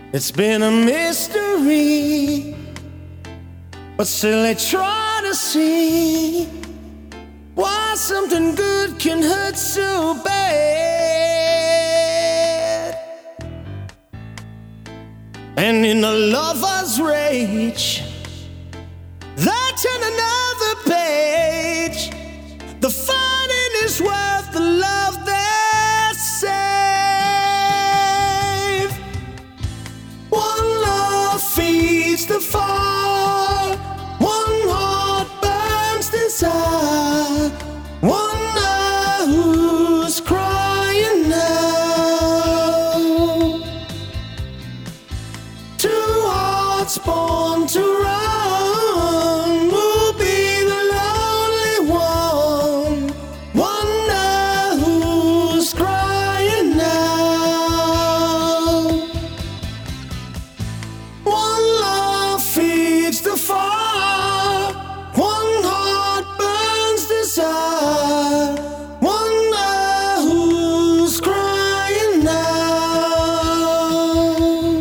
It's been a mystery, but still I try to see why something good can hurt so bad. And in a lover's rage, they turn another page. The fighting is worth the love they save. One love feeds the fire, one heart burns desire, one who's crying now. Two hearts born to run will be the lonely one, one who's crying now. One love feeds the fire, one heart burns desire, one who's crying now.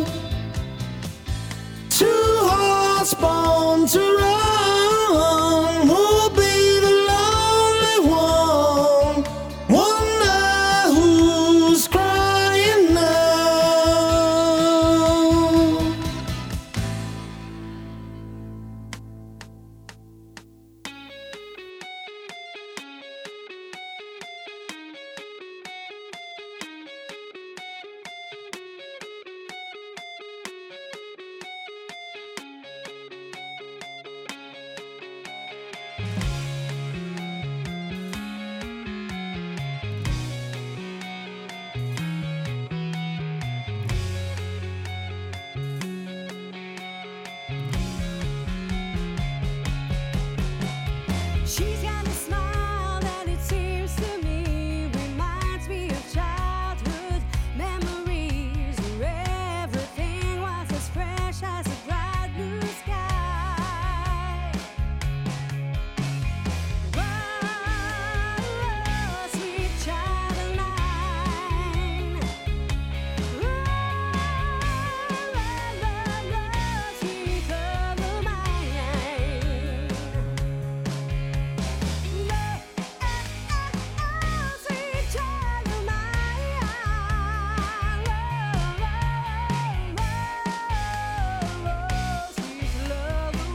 Two hearts born to run will be the lonely one, one who's crying now. She's got a smile that it seems to me reminds me of childhood memories where everything was as fresh as a bright blue sky. Oh, sweet child of mine. Sweet love of mine. Sweet child of mine, sweet love of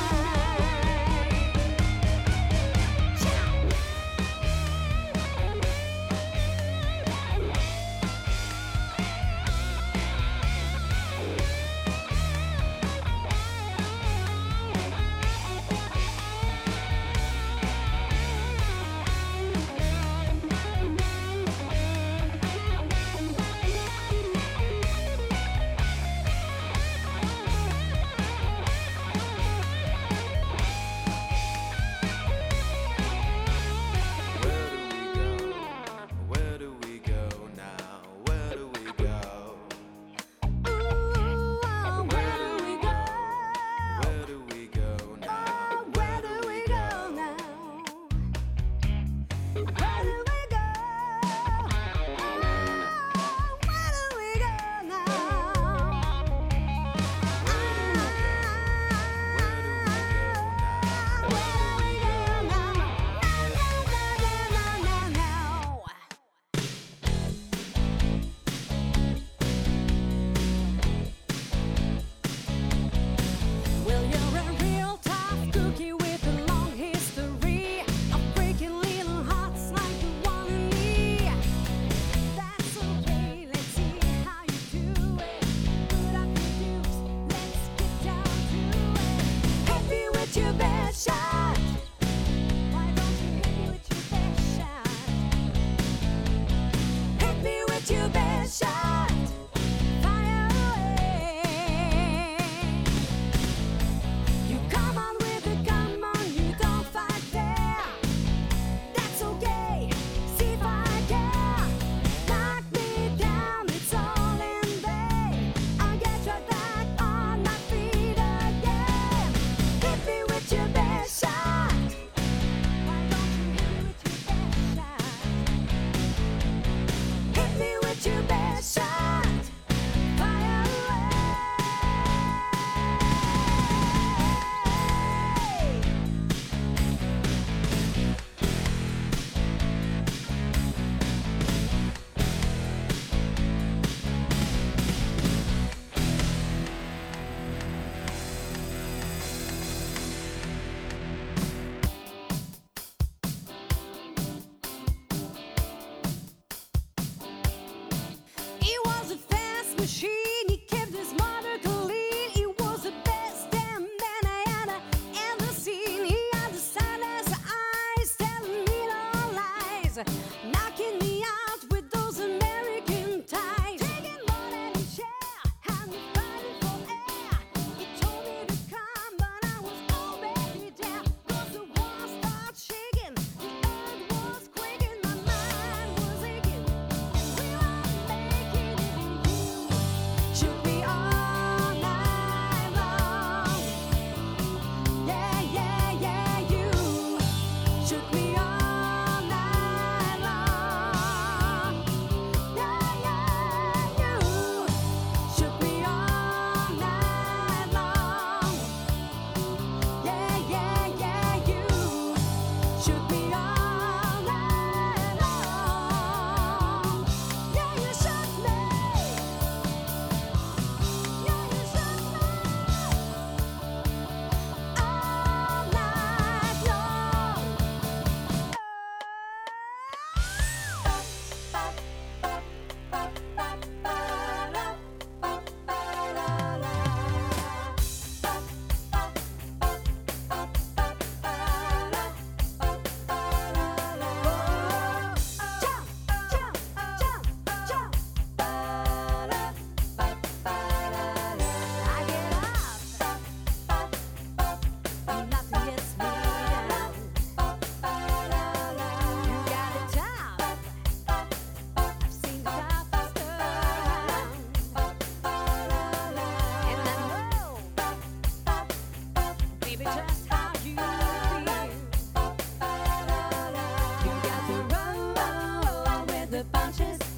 Where do we go now? Where do we go? where do we go? Where do we go now? Where do we go now? Where do we go? Where do we go now? Well, you're a real tough cookie with a long history of breaking little hearts like the one in me. That's okay, let's see how you do it. Put up your dukes, let's get down to it. Hit me with your best shot. Why don't you hit me with your best shot? Hit me with your best shot. Fire away. You come on with it, come on, you don't fight fair. That's okay, see if I care. Knock me down, it's all in vain. I'll get right back on my feet again. Hit me with your best shot. Why don't you hit me with your best shot? Hit me with your best shot.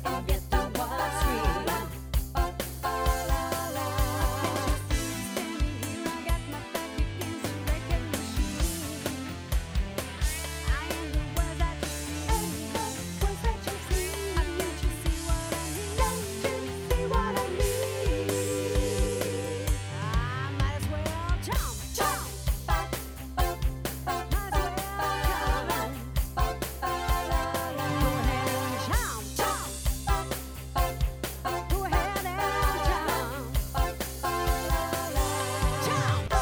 forget the what's real. Standing here, I got my back against the record machine. I am the words that you see, the words that you see. Don't you see what I mean? Don't you see what I mean? I might as well jump, jump. Might as well jump. Go ahead and jump, jump. Go ahead and jump. Jump.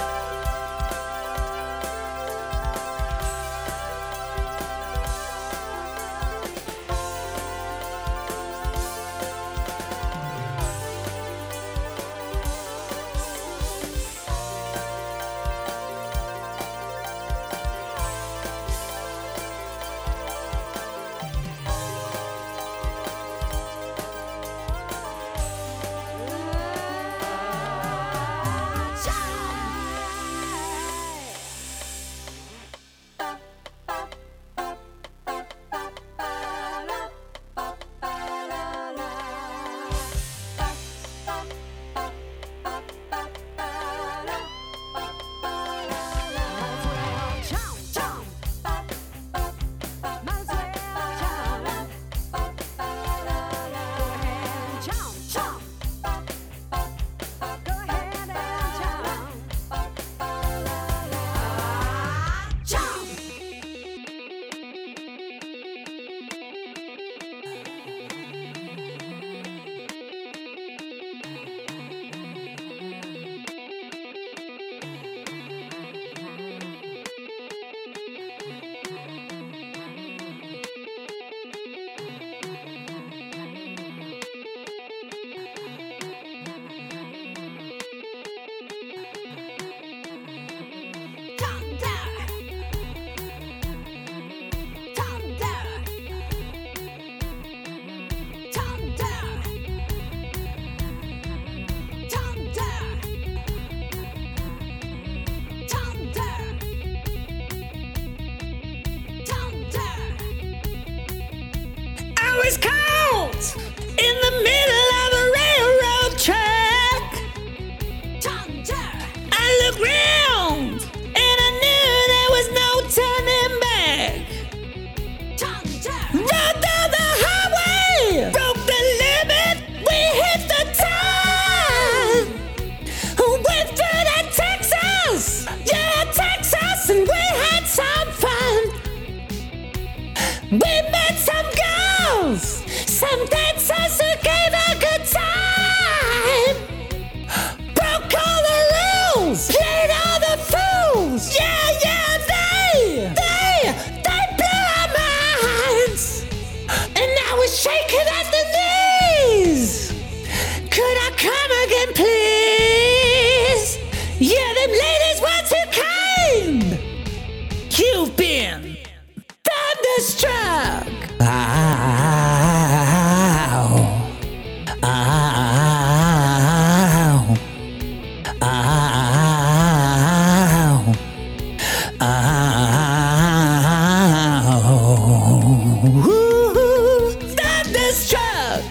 I was caught in the middle of a railroad track. I looked round and I knew there was no turning back. Rode down the highway, broke the limit, we hit the top. Went through that Texas, yeah, Texas, and we had some fun. We met some girls, some dancers who gave a good time. Broke all the rules, played all the fools. Yeah, yeah, they blew our minds. And I was shaking at the knees. Could I come again, please? Yeah, them ladies were too kind. You've been thunderstruck. Thunderstruck.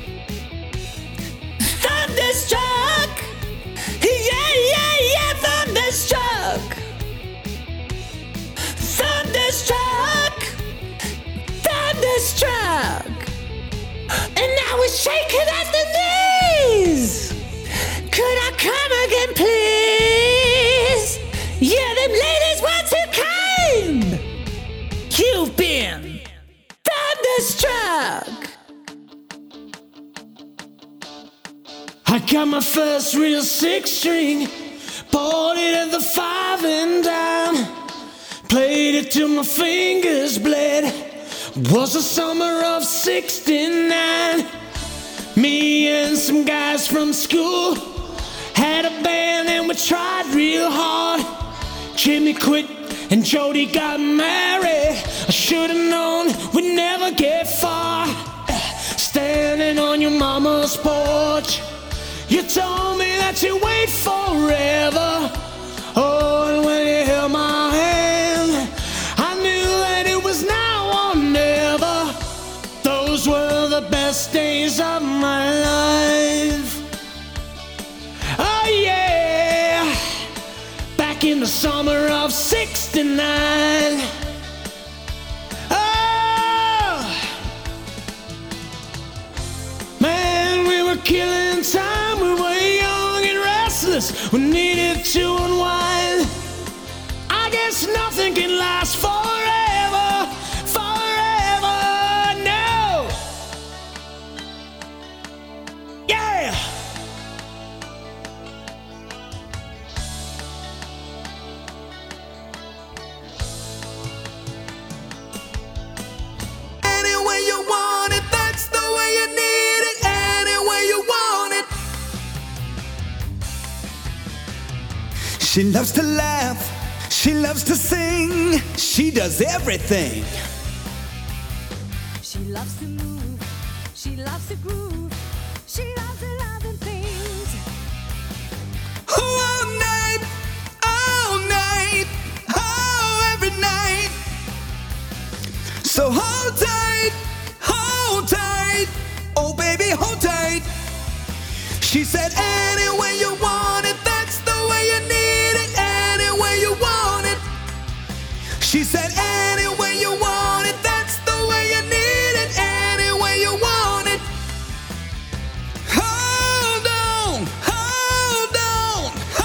Thunderstruck. Yeah, yeah, yeah, thunderstruck. Thunderstruck. Thunderstruck. And I was shaking at the knees. Could I come again, please? Yeah, them ladies were too kind. You've been thunderstruck. I got my first real six string, bought it at the 5 and dime, played it till my fingers bled. Was the summer of '69. Me and some guys from school had a band and we tried real hard. Jimmy quit and Jody got married. I should've known we'd never get far. Standing on your mama's porch, you told me that you'd wait forever. Oh, and when you held my hand, I knew that it was now or never. Those were the best best days of my life. Oh yeah, back in the summer of '69. Oh man, we were killing time. We were young and restless. We needed to unwind. I guess nothing can last forever, forever, no. Yeah. Any way you want it, that's the way you need it. Any way you want it. She loves to laugh, she loves to sing, she does everything. She loves to move, she loves to groove, she loves the loving things. All night, oh, every night. So hold tight, oh baby, hold tight. She said, any way you want it, that's the way you need it. Any way you want it. She said, any way you want it, that's the way you need it. Any way you want it. Hold on, hold on,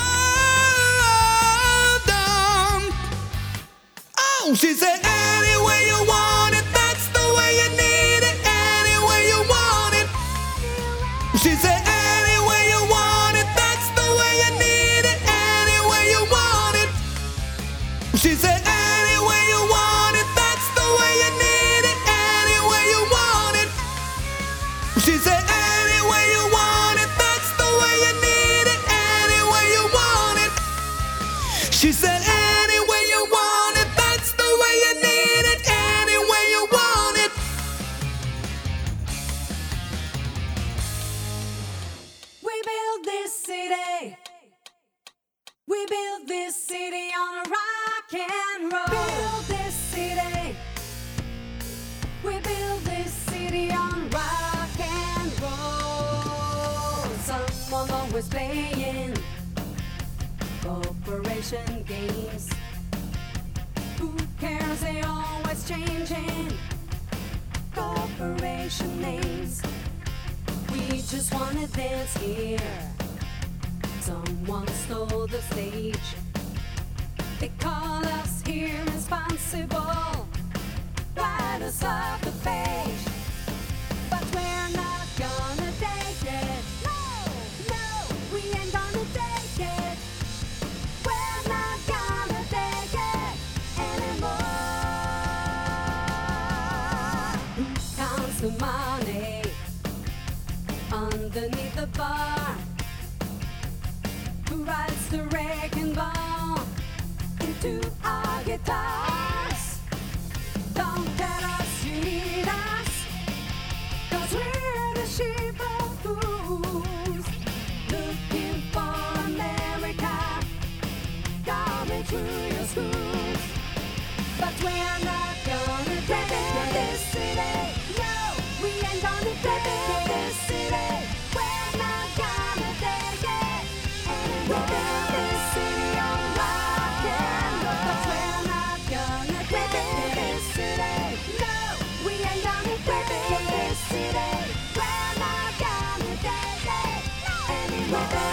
hold on. Oh, she said, any way you want it, that's the way you need it. Any way you want it. She said, any way you want it, that's the way you need it. Any way you want it. She said, any way you want it, that's the way you need it. Any way you want it. She said, any way you want it, that's the way you need it. Any way you want it. She said, any way you want it, that's the way you need it. Any way you want it. We built this city. We built this city on a rock and roll. Built this city. We built this city on rock and roll. Someone always playing corporation games. Who cares? They always changing corporation names. We just wanna dance here. Someone stole the stage. They call us irresponsible. Write us off the page. But we're not gonna take it. No, no, we ain't gonna take it. We're not gonna take it anymore. Who counts the money underneath the bar? Who writes the wrecking ball into our guitars? Don't tell us you need us, 'cause we're the sheep of fools, looking for America, coming through your schools. But we're not gonna take this city. No, we ain't gonna take this city. We're not gonna take it. We built this city on rock and roll. But we're not gonna take this city. No, we ain't gonna take this city. We're not gonna take it anymore.